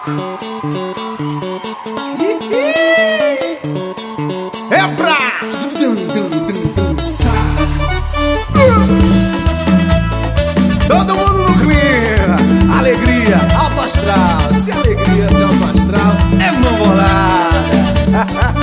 É pra dançar. Todo mundo no clima. Alegria, alto astral. Se alegria, se alto astral, é mão bolada.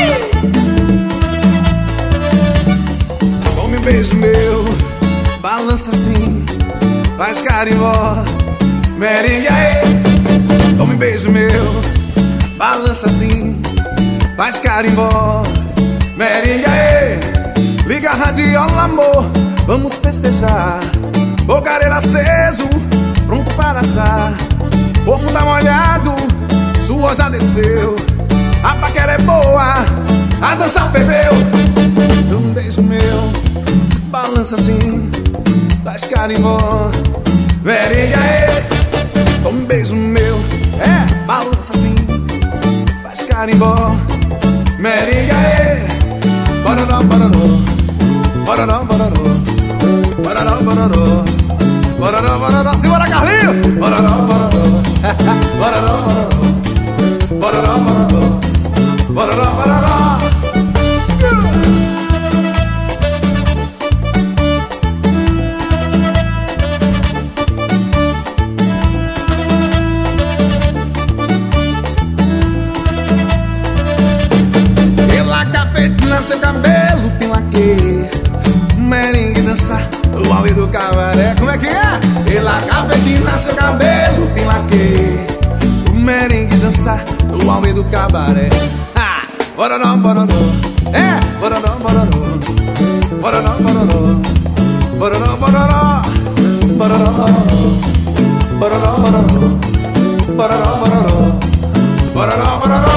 Tome um beijo meu, balança assim, faz carimbó, merengue aê. Tome um beijo meu, balança assim, faz carimbó, merengue aê. Liga a radiola, amor, vamos festejar. Fogareiro aceso, pronto para assar. Corpo tá molhado, suor já desceu. A paquera é boa, a dança ferveu. Um beijo meu, balança assim, faz carimbó, merengue aê. Toma um beijo meu, balança assim, faz carimbó, merengue aê. Bororó, bororó, bororó, bororó, bororó, bororó, bororó, bororó. Simbora, Carlinho! Bororó, bororó, bororó, bororó, bororó, bororó, bororó, bororó. Seu cabelo tem laque, merengue dançar no auge do cabaré. Como é que é? Pela cafetina seu cabelo tem laque, o merengue dançar no auge do cabaré. Ha! Bororó, bororó, bororó, bororó, bororó, bororó, bororó, bororó, bororó, bororó, bororó, bororó, bororó, bororó, bororó, bororó.